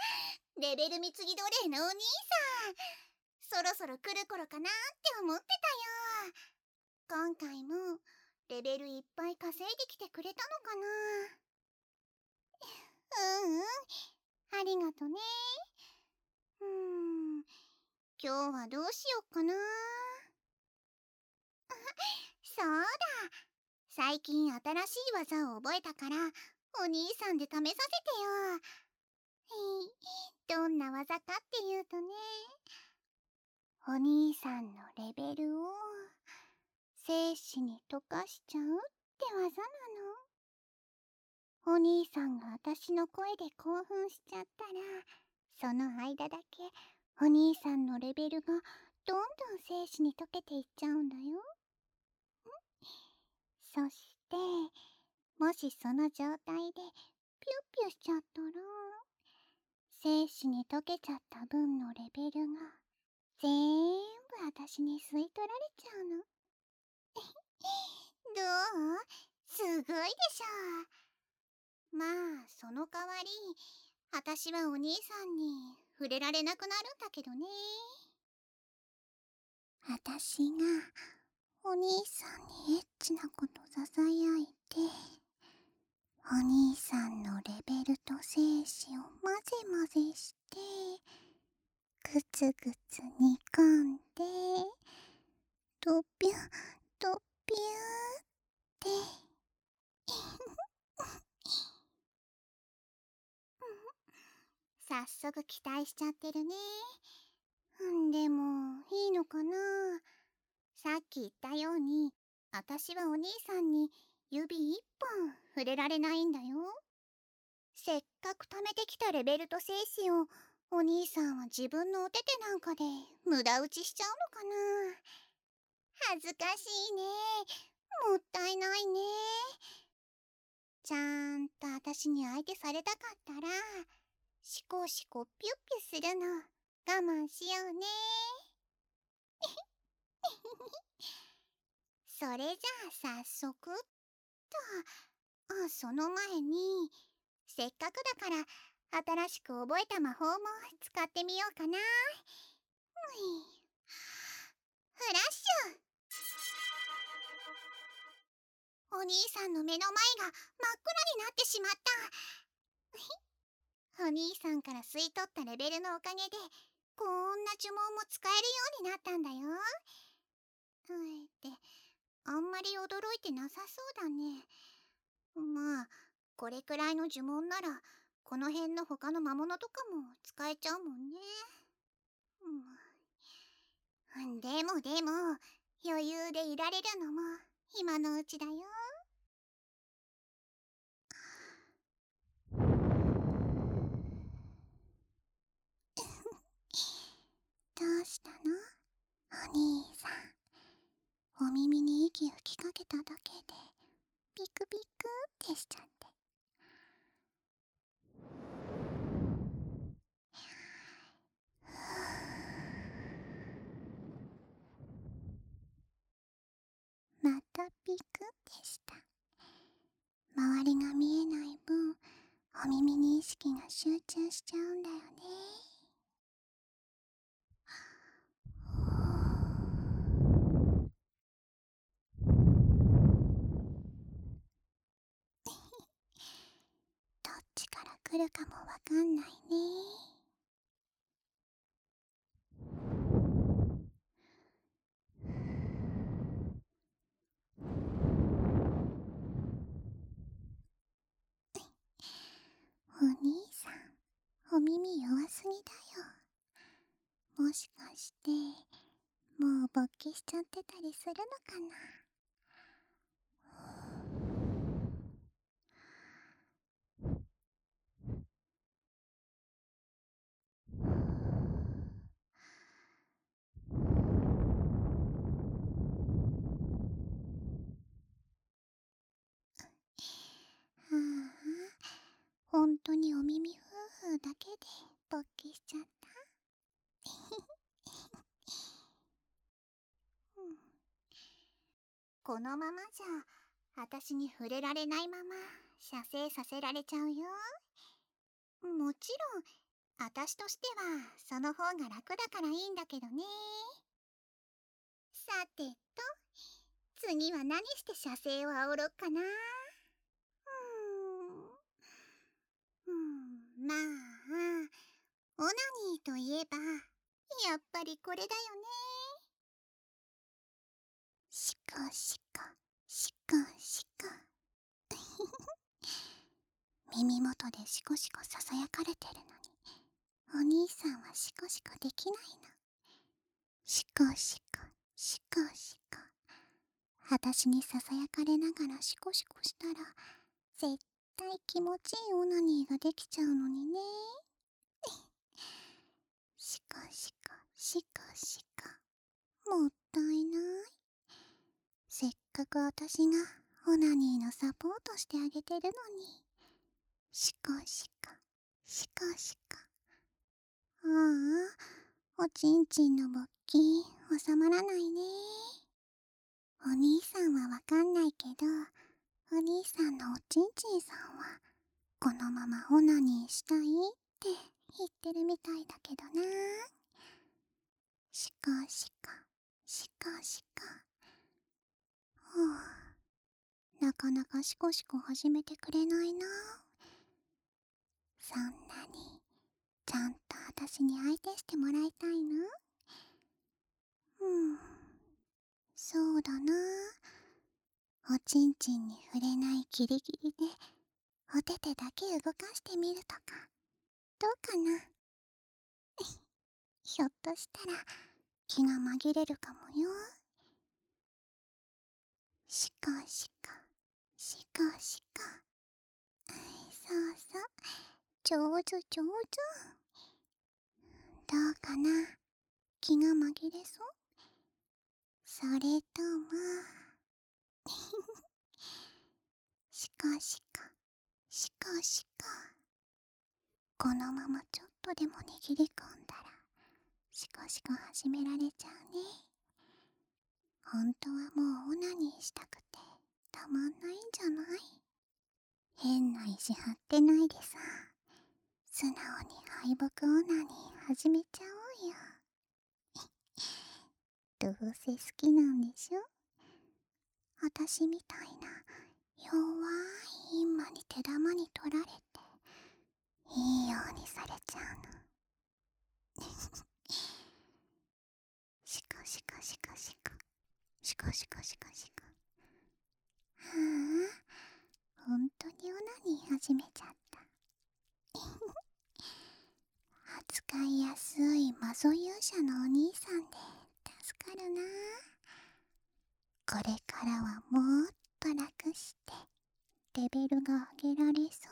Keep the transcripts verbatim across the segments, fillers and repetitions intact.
レベル貢ぎ奴隷のお兄さん、そろそろ来る頃かなって思ってたよ。今回もレベルいっぱい稼いできてくれたのかな。うんうん、ありがとね。うーん、今日はどうしよっかな。そうだ、最近新しい技を覚えたからお兄さんで試させてよ。どんな技かっていうとね、お兄さんのレベルを生死に溶かしちゃうって技なの。お兄さんが私の声で興奮しちゃったら、その間だけお兄さんのレベルがどんどん生死に溶けていっちゃうんだよ。そして、もしその状態でピュッピュしちゃったら、生死に溶けちゃった分のレベルがぜーんぶ私に吸い取られちゃうの。どう？すごいでしょ。まあその代わり私はお兄さんに触れられなくなるんだけどね。私がお兄さんにエッチなことささやいて、お兄さんのレベルと精子を混ぜ混ぜしてグツグツ煮込んで、ドピュドピューって早速期待しちゃってるね。んでもいいのかな。さっき言ったように私はお兄さんに指一本触れられないんだよ。せっかく貯めてきたレベルと精子をお兄さんは自分のお手手なんかで無駄打ちしちゃうのかな。恥ずかしいね。もったいないね。ちゃんと私に相手されたかったらシコシコピュッピュするの我慢しようね。それじゃあ早速っと、あ、その前にせっかくだから新しく覚えた魔法も使ってみようかな。フラッシュ。お兄さんの目の前が真っ暗になってしまった。お兄さんから吸い取ったレベルのおかげでこんな呪文も使えるようになったんだよ。えってあんまり驚いてなさそうだね。まあこれくらいの呪文ならこの辺の他の魔物とかも使えちゃうもんね。うん、でもでも余裕でいられるのも今のうちだよ。どうしたのお兄さん。お耳に息吹きかけただけでピクピクってしちゃって。またピクってした。周りが見えない分お耳に意識が集中しちゃうんだよね。どっちから来るかもわかんないね。お兄さん、お耳弱すぎだよ。もしかしてもう勃起しちゃってたりするのかな。ああ、ほんとにお耳フーフーだけで勃起しちゃった。うん、このままじゃ私に触れられないまま射精させられちゃうよ。もちろん私としてはその方が楽だからいいんだけどね。さてと、次は何して射精を煽ろっかな。うーん、うーん、まあ、オナニーといえば、やっぱりこれだよね。シコシコ、シコシコ。耳元でシコシコささやかれてるのに、お兄さんはシコシコできないの。シコシコ、シコシコ。私にささやかれながらシコシコしたら、絶対気持ちいいオナニーができちゃうのにね。シコシコ、シコシコ。もったいない。せっかく私がオナニーのサポートしてあげてるのに。シコシコ、シコシコ。ああ、おちんちんの勃起収まらないね。お兄さんはわかんないけど、お兄さんのおちんちんさんはこのままオナニーしたいって言ってるみたいだけどな。シコシコ、シコシコ。はあ、なかなかシコシコ始めてくれないな。そんなにちゃんと私に相手してもらいたいの？うん、そうだな。おちんちんに触れないギリギリでお手手だけ動かしてみるとかどうかな。ひょっとしたら気が紛れるかもよ。シコシコ、シコシコ。そうそう、上手上手。どうかな、気が紛れそう？それともシコシコ、シコシコ。このままちょっとでも握り込んだらシコシコ始められちゃうね。本当はもうオナニーしたくてたまんないんじゃない？変な意地張ってないでさ、素直に敗北オナニー始めちゃおうよ。どうせ好きなんでしょ？私みたいな弱いインマに手玉に取られていいようにされちゃうの。シコシコシコシコ、シコシコシコシコ。はあ、ほんとにオナニー始めちゃった。扱いやすいマゾ勇者のお兄さんで助かるな。これからはもっと楽してレベルが上げられそう。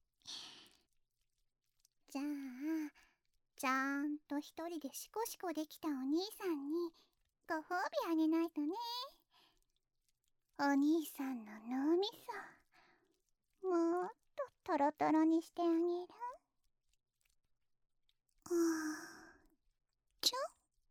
じゃあ、ちゃんと一人でシコシコできたお兄さんにご褒美あげないとね。お兄さんの脳みそもっとトロトロにしてあげる。あーちょ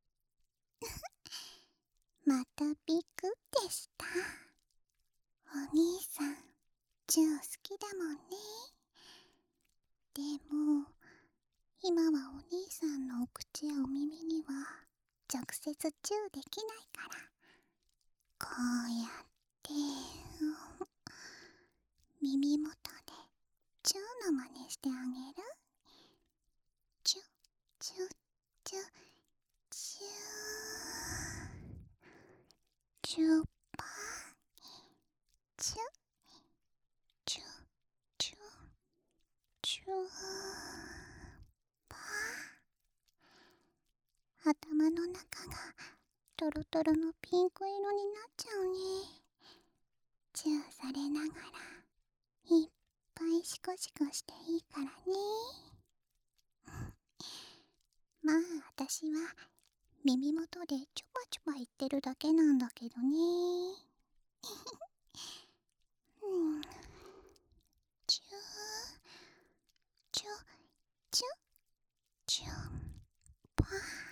またビクってした。お兄さんチュー好きだもんね。でも今はお兄さんのお口やお耳には直接チューできないから、こうやって、うん、耳元でチューの真似してあげる。チュチュチュチューチューパーチュチュチュチューパー。頭の中がトロトロのピンク色になっちゃうね。チューされながらいっぱいシコシコしていいからね。まあ私は耳元でチュパチュパ言ってるだけなんだけどね。うん、チューチュチュチュパー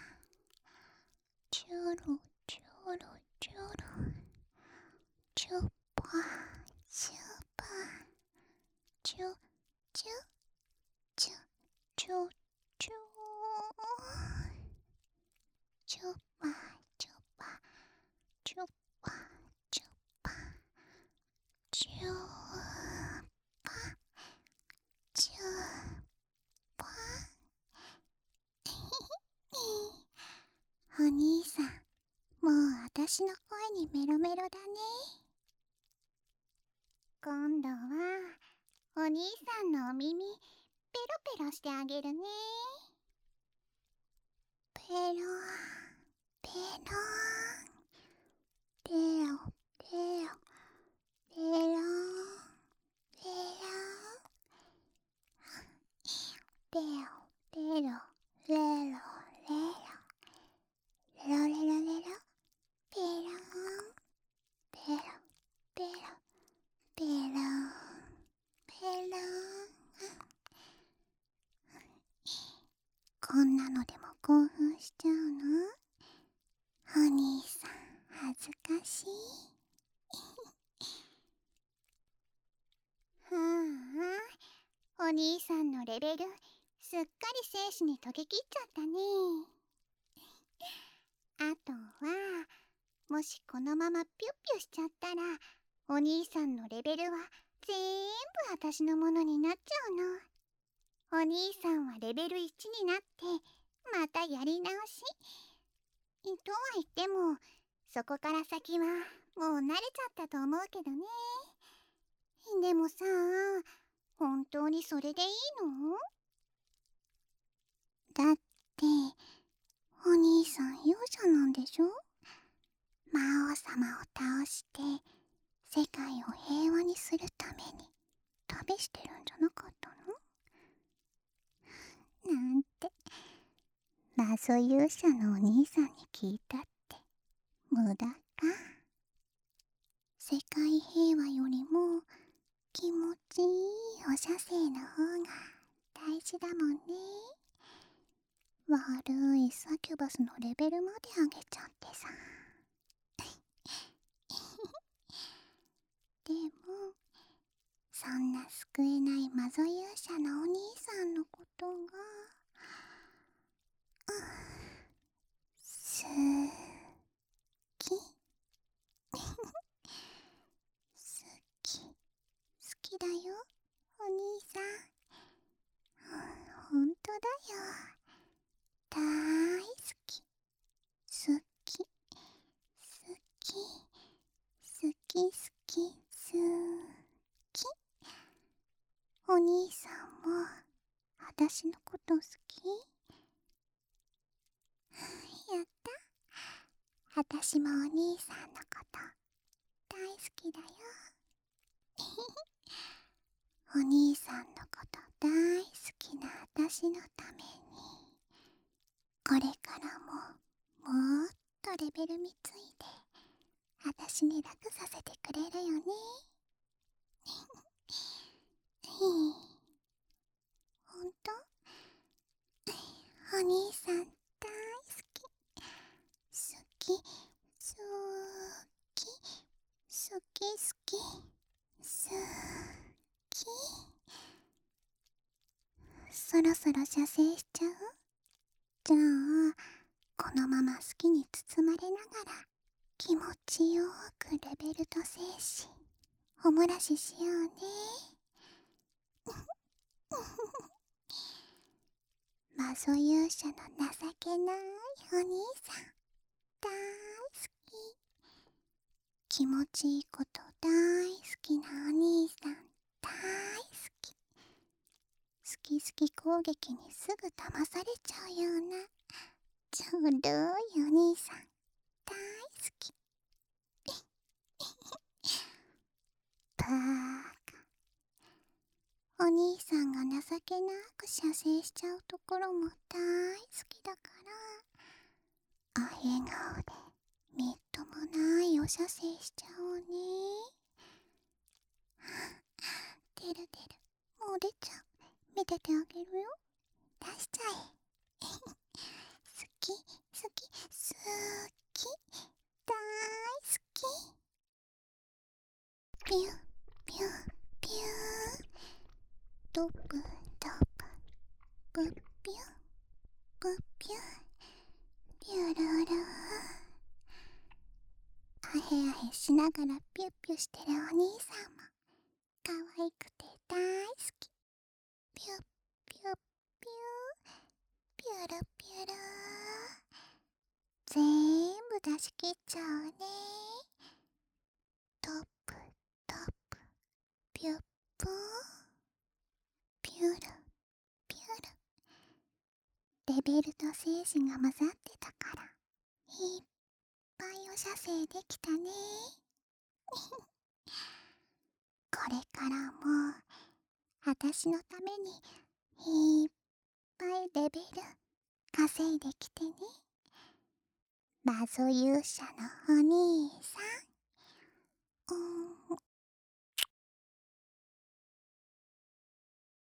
チュルチュルチュルチュパーチュパーチュチュチュちょちょちょぱちょぱちょぱちょぱちょぱちょぱお兄さん、もう私の声にメロメロだね。今度はお兄さんのお耳ペロペロしてあげるね。ペロペロペロペロペロペロペロペロレロレロレロレロレロペロペロペロペロペロ。こんなのでも興奮しちゃうの？お兄さん恥ずかしい。はあ、お兄さんのレベルすっかり生死に溶けきっちゃったね。あとはもしこのままピュッピュしちゃったら、お兄さんのレベルはぜーんぶ私のものになっちゃうの。お兄さんはレベルいちになってまたやり直し。とは言ってもそこから先はもう慣れちゃったと思うけどね。でもさ、本当にそれでいいの？だってお兄さん勇者なんでしょ？魔王様を倒して世界を平和にするために旅してるんじゃなかったの？なんて謎勇者のお兄さんに聞いたって無駄か。世界平和よりも気持ちいいお射精の方が大事だもんね。悪いサキュバスのレベルまで上げちゃってさ。でもそんな救えないマゾ勇者のお兄さんのことが、うん、すきすき好きだよお兄さん。ほんとだよ、だいすきすきすきすきすきすき。お兄さんもあたしのこと好き？やった、あたしもお兄さんのこと大好きだよ。お兄さんのこと大好きなあたしのためにこれからももっとレベル貢いであたしに楽させてくれるよね。ほんと？お兄さん大好き。好き、好き、好き好き、好き。そろそろ射精しちゃう？じゃあこのまま好きに包まれながら気持ちよくレベルと精子おもらししようね。マゾ勇者の情けないお兄さん大好き。気持ちいいこと大好きなお兄さん大好き。好き好き攻撃にすぐ騙されちゃうようなちょうどいいお兄さん大好き。バーカ、お兄さんが情けなく射精しちゃうところも大好きだから、お笑顔でみっともないお射精しちゃおうね。出る出る、もう出ちゃう。見ててあげるよ。出しちゃえ。好き好き好き大好き。ピュンピュンピューン、ドブドブブブながらピュッピュしてるお兄さんも可愛くて大好き。ピュッピュッピュー、ピュルピュルー、全部出し切っちゃうね。トップトップ、ピュップー、ピュルピュル。レベルと精子が混ざってたからいっぱいお射精できたね。これからもあたしのためにいっぱいレベル稼いできてね。マゾ勇者のお兄さん。うん。